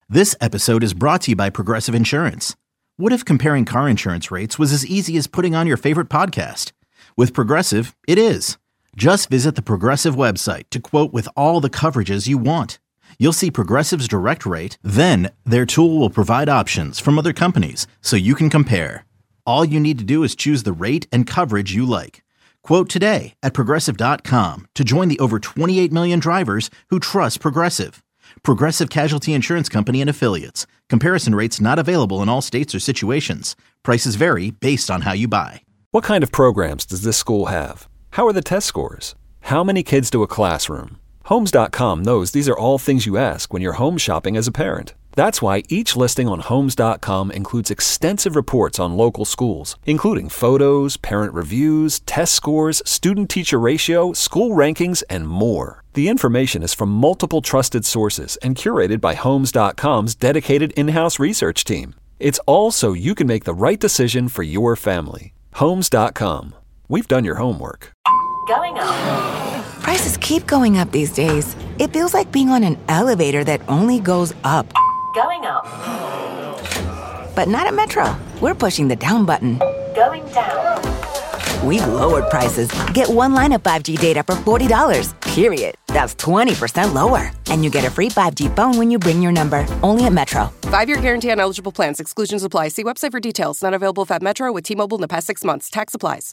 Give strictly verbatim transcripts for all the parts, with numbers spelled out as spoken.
This episode is brought to you by Progressive Insurance. What if comparing car insurance rates was as easy as putting on your favorite podcast? With Progressive, it is. Just visit the Progressive website to quote with all the coverages you want. You'll see Progressive's direct rate, then their tool will provide options from other companies so you can compare. All you need to do is choose the rate and coverage you like. Quote today at progressive dot com to join the over twenty-eight million drivers who trust Progressive. Progressive Casualty Insurance Company and Affiliates. Comparison rates not available in all states or situations. Prices vary based on how you buy. What kind of programs does this school have? How are the test scores? How many kids do a classroom? Homes dot com knows these are all things you ask when you're home shopping as a parent. That's why each listing on Homes dot com includes extensive reports on local schools, including photos, parent reviews, test scores, student-teacher ratio, school rankings, and more. The information is from multiple trusted sources and curated by Homes dot com's dedicated in-house research team. It's all so you can make the right decision for your family. Homes dot com. We've done your homework. Going up. Prices keep going up these days. It feels like being on an elevator that only goes up. Going up. But not at Metro. We're pushing the down button. Going down. We've lowered prices. Get one line of five G data for forty dollars. Period. That's twenty percent lower. And you get a free five G phone when you bring your number. Only at Metro. Five-year guarantee on eligible plans. Exclusions apply. See website for details. Not available at Metro with T-Mobile in the past six months. Tax applies.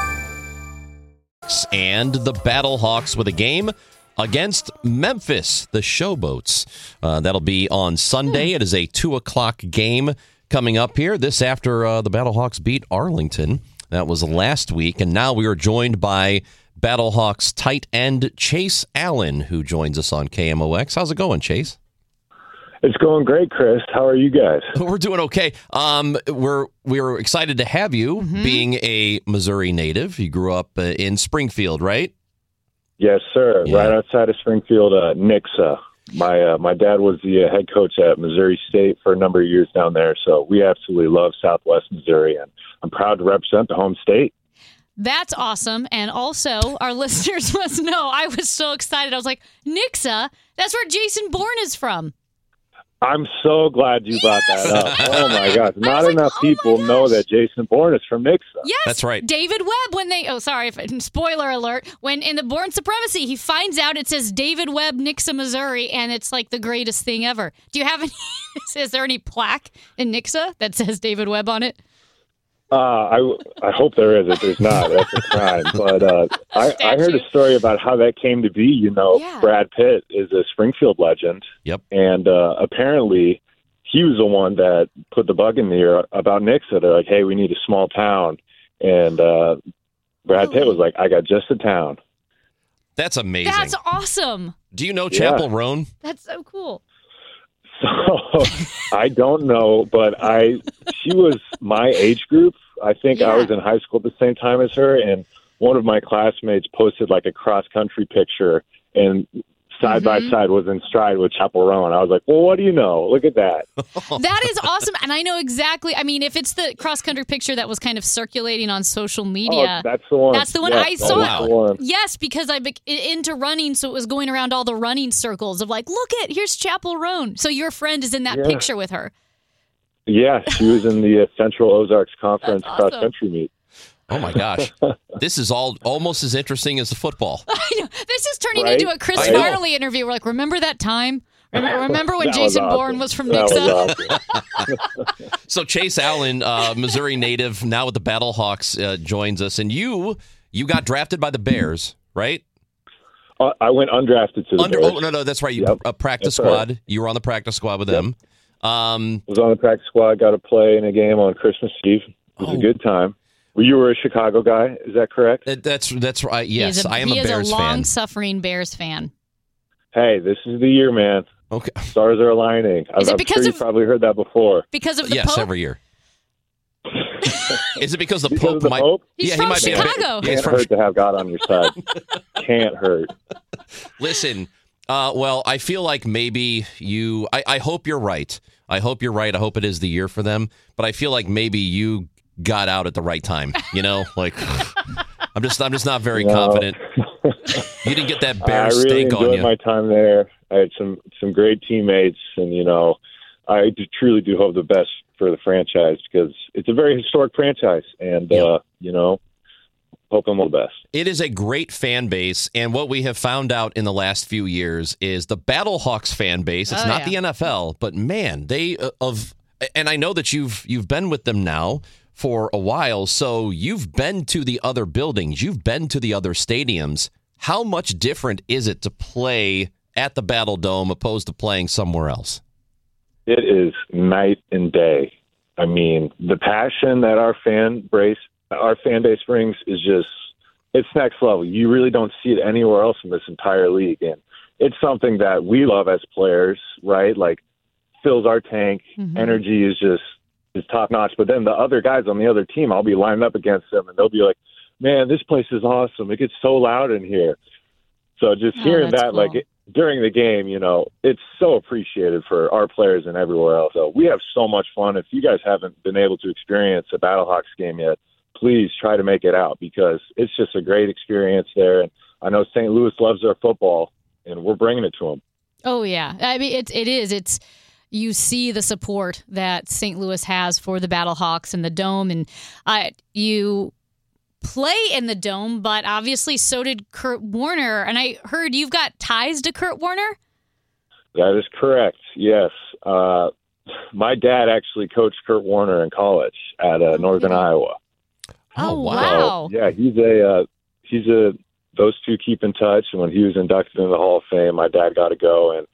And the Battlehawks with a game against Memphis, the Showboats. Uh, that'll be on Sunday. It is a two o'clock game coming up here. This after uh, the Battlehawks beat Arlington. That was last week. And now we are joined by Battlehawks tight end Chase Allen, who joins us on K M O X. How's it going, Chase? It's going great, Chris. How are you guys? We're doing okay. Um, we're we're excited to have you, mm-hmm. being a Missouri native. You grew up uh, in Springfield, right? Yes, sir. Yeah. Right outside of Springfield, uh, Nixa. My uh, my dad was the uh, head coach at Missouri State for a number of years down there, so we absolutely love Southwest Missouri, and I'm proud to represent the home state. That's awesome. And also, our listeners must know, I was so excited. I was like, Nixa? That's where Jason Bourne is from. I'm so glad you brought yes! that up. Oh, my gosh. Not like, enough oh people know that Jason Bourne is from Nixa. Yes. That's right. David Webb, when they, oh, sorry, if, spoiler alert, when in the Bourne Supremacy, he finds out it says David Webb, Nixa, Missouri, and it's like the greatest thing ever. Do you have any, is there any plaque in Nixa that says David Webb on it? Uh, I, I hope there is. If there's not, that's a crime. But uh, I, I heard a story about how that came to be. You know, yeah. Brad Pitt is a Springfield legend. Yep. And uh, apparently he was the one that put the bug in the ear about Nixa. They're like, hey, we need a small town. And uh, Brad really? Pitt was like, I got just a town. That's amazing. That's awesome. Do you know Chapel yeah. Roan? That's so cool. So I don't know, but I she was my age group. I think yeah. I was in high school at the same time as her, and one of my classmates posted like a cross country picture, and side mm-hmm. by side was in stride with Chapel Roan. I was like, well, what do you know? Look at that. That is awesome. And I know exactly, I mean, if it's the cross country picture that was kind of circulating on social media. Oh, that's the one. That's the one yes, I saw. It. Yes, because I'm into running, so it was going around all the running circles of like, look at, here's Chapel Roan. So your friend is in that yeah. picture with her. Yeah, she was in the uh, Central Ozarks Conference awesome. cross country meet. Oh, my gosh. This is all almost as interesting as the football. I know. This is turning right? into a Chris Farley interview. We're like, remember that time? Remember when Jason awesome. Bourne was from that Nixa? Was awesome. So Chase Allen, uh, Missouri native, now with the Battlehawks, uh, joins us. And you you got drafted by the Bears, right? Uh, I went undrafted to the Under, Bears. Oh, no, no, that's right. You Yep. a practice That's squad. Right. You were on the practice squad with yep. them. Um, was on the practice squad, got to play in a game on Christmas Eve. It was oh. a good time. Well, you were a Chicago guy, is that correct? That's that's right. Yes, a, I am a Bears fan. He is a fan. long-suffering Bears fan. Hey, this is the year, man. Okay. Stars are aligning. Is it I'm because sure of, you've probably heard that before. Because of the yes, Pope? every year. Is it because the because Pope of the might? Pope? He's yeah, from he might Chicago. be. A bit, yeah, he's Can't from, hurt to have God on your side. Can't hurt. Listen, uh, well, I feel like maybe you. I, I hope you're right. I hope you're right. I hope it is the year for them. But I feel like maybe you got out at the right time. You know, like I'm just. I'm just not very no. confident. You didn't get that bear I really steak on enjoyed you. my time there. I had some some great teammates, and you know, I do, truly do hope the best for the franchise because it's a very historic franchise, and Yep. uh, you know, hope them all the best. It is a great fan base, and what we have found out in the last few years is the Battlehawks fan base. It's Oh, not yeah. the N F L, but man, they uh, of and I know that you've you've been with them now for a while, so you've been to the other buildings, you've been to the other stadiums. How much different is it to play at the Battle Dome opposed to playing somewhere else? It is night and day. I mean, the passion that our fan base, our fan base brings is just, it's next level. You really don't see it anywhere else in this entire league. And it's something that we love as players, right? Like, fills our tank. Mhm. Energy is just, is top notch. But then the other guys on the other team, I'll be lined up against them and they'll be like, man, this place is awesome. It gets so loud in here. So just Oh, hearing that's that, cool. like, it, during the game, you know, it's so appreciated for our players and everywhere else. So we have so much fun. If you guys haven't been able to experience a Battlehawks game yet, please try to make it out because it's just a great experience there. And I know Saint Louis loves their football, and we're bringing it to them. Oh yeah, I mean it. It is. It's you see the support that Saint Louis has for the Battlehawks and the Dome, and uh, you play in the Dome, but obviously so did Kurt Warner. And I heard you've got ties to Kurt Warner. That is correct. Yes. Uh, my dad actually coached Kurt Warner in college at uh, Northern Iowa. Oh, wow. wow. So, yeah, he's a uh, he's a those two keep in touch. And when he was inducted into the Hall of Fame, my dad got to go. And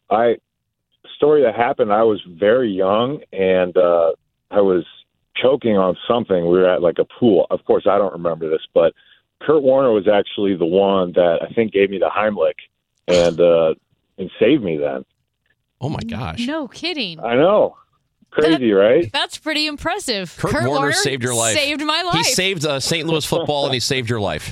I story that happened. I was very young, and uh, I was choking on something. We were at like a pool. Of course, I don't remember this, but Kurt Warner was actually the one that I think gave me the Heimlich and uh, and saved me then. Oh my gosh. No kidding. I know. Crazy, That- right? That's pretty impressive. Kurt, Warner, saved your life. Saved my life. He saved uh, Saint Louis football, and he saved your life.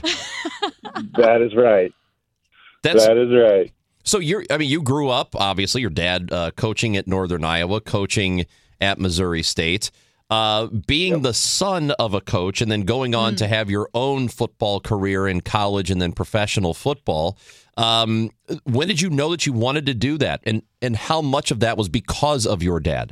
That is right. That's That is right. so. You're. I mean, you grew up. Obviously, your dad uh, coaching at Northern Iowa, coaching at Missouri State. Uh, being Yep. the son of a coach, and then going on to have your own football career in college and then professional football. Um, when did you know that you wanted to do that, and and how much of that was because of your dad?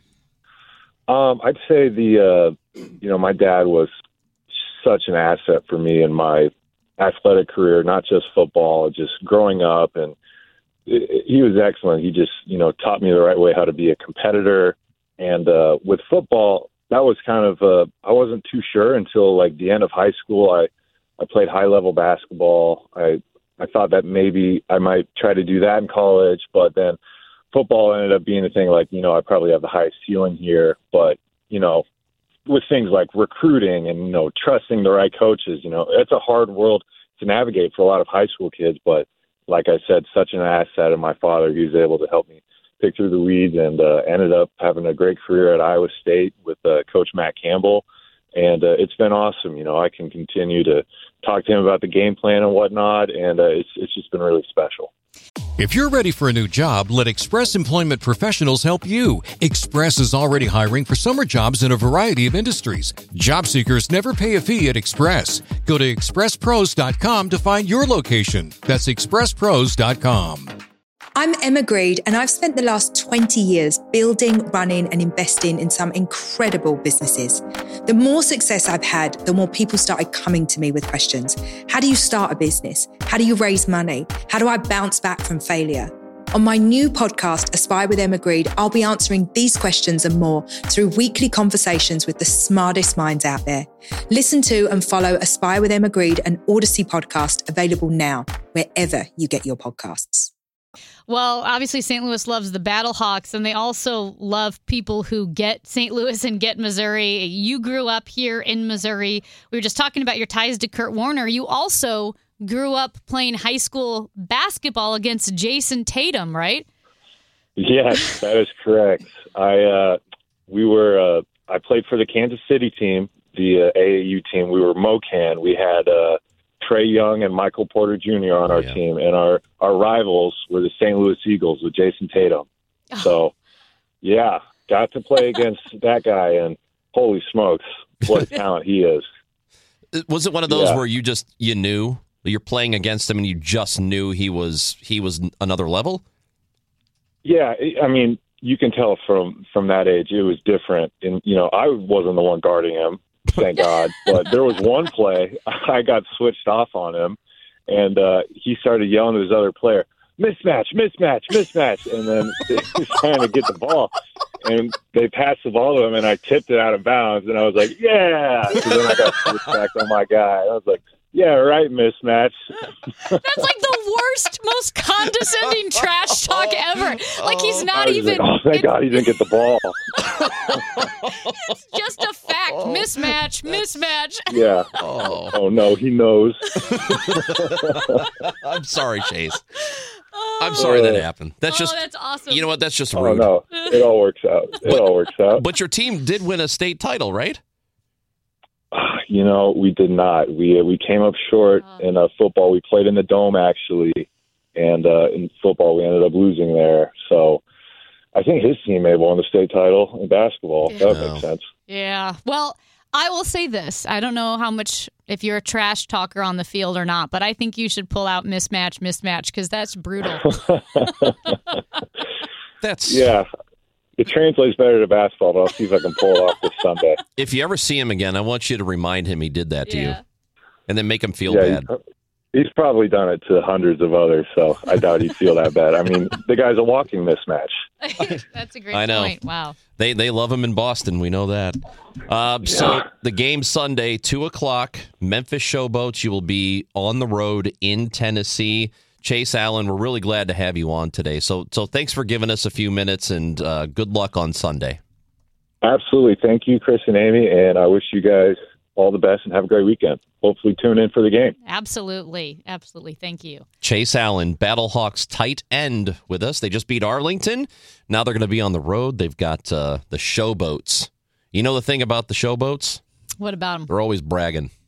Um, I'd say the, uh, you know, my dad was such an asset for me in my athletic career, not just football, just growing up. And it, he was excellent. He just, you know, taught me the right way how to be a competitor. And uh, with football, that was kind of, uh, I wasn't too sure until like the end of high school. I, I played high level basketball. I, I thought that maybe I might try to do that in college, but then football ended up being the thing like, you know, I probably have the highest ceiling here, but, you know, with things like recruiting and, you know, trusting the right coaches, you know, it's a hard world to navigate for a lot of high school kids. But like I said, such an asset of my father. He was able to help me pick through the weeds and uh, ended up having a great career at Iowa State with uh, Coach Matt Campbell. And uh, it's been awesome. You know, I can continue to talk to him about the game plan and whatnot. And uh, it's it's just been really special. If you're ready for a new job, let Express Employment Professionals help you. Express is already hiring for summer jobs in a variety of industries. Job seekers never pay a fee at Express. Go to express pros dot com to find your location. That's express pros dot com. I'm Emma Greed, and I've spent the last twenty years building, running, and investing in some incredible businesses. The more success I've had, the more people started coming to me with questions. How do you start a business? How do you raise money? How do I bounce back from failure? On my new podcast, Aspire with Emma Greed, I'll be answering these questions and more through weekly conversations with the smartest minds out there. Listen to and follow Aspire with Emma Greed, an Odyssey podcast available now, wherever you get your podcasts. Well, obviously Saint Louis loves the Battlehawks, and they also love people who get Saint Louis and get Missouri. You grew up here in Missouri. We were just talking about your ties to Kurt Warner. You also grew up playing high school basketball against Jason Tatum, right? Yes, that is correct. I uh, we were uh, I played for the Kansas City team, the uh, A A U team. We were MoKan. We had uh, Trey Young and Michael Porter Junior on our Yeah. team, and our, our rivals were the Saint Louis Eagles with Jason Tatum. So, yeah, got to play against that guy, and holy smokes, what a talent he is. Was it one of those Yeah. where you just you knew you're playing against him and you just knew he was he was another level? Yeah, I mean, you can tell from from that age it was different. And you know, I wasn't the one guarding him, thank God. But there was one play I got switched off on him, and uh, he started yelling to his other player, "Mismatch, mismatch, mismatch!" And then he's trying to get the ball, and they passed the ball to him, and I tipped it out of bounds, and I was like, "Yeah!" So then I got switched back on my guy. I was like, "Yeah, right, mismatch." That's like the worst, most condescending trash talk ever. Like he's not even. Like, oh, thank God he didn't get the ball. It's just a fact. Mismatch, mismatch. Yeah. Oh, oh no, he knows. I'm sorry, Chase. I'm sorry that happened. That's oh, just. That's awesome. You know what? That's just Oh rude. no, it all works out. It But- all works out. But your team did win a state title, right? You know, we did not. We we came up short in uh, football. We played in the Dome actually, and uh, in football we ended up losing there. So I think his team may have won the state title in basketball. Yeah. That would No. make sense. Yeah. Well, I will say this. I don't know how much, if you're a trash talker on the field or not, but I think you should pull out mismatch, mismatch, because that's brutal. That's Yeah. It translates better to basketball, but I'll see if I can pull it off this Sunday. If you ever see him again, I want you to remind him he did that to you, Yeah. and then make him feel Yeah, bad. he's, he's probably done it to hundreds of others, so I doubt he'd feel that bad. I mean, the guy's a walking mismatch. That's a great I know. point. Wow. They they love him in Boston. We know that. Uh, So the game Sunday, two o'clock, Memphis Showboats. You will be on the road in Tennessee. Chase Allen, we're really glad to have you on today. So so thanks for giving us a few minutes, and uh, good luck on Sunday. Absolutely. Thank you, Chris and Amy, and I wish you guys all the best and have a great weekend. Hopefully tune in for the game. Absolutely. Absolutely. Thank you. Chase Allen, Battlehawks tight end with us. They just beat Arlington. Now they're going to be on the road. They've got uh, the Showboats. You know the thing about the Showboats? What about him? They're always bragging.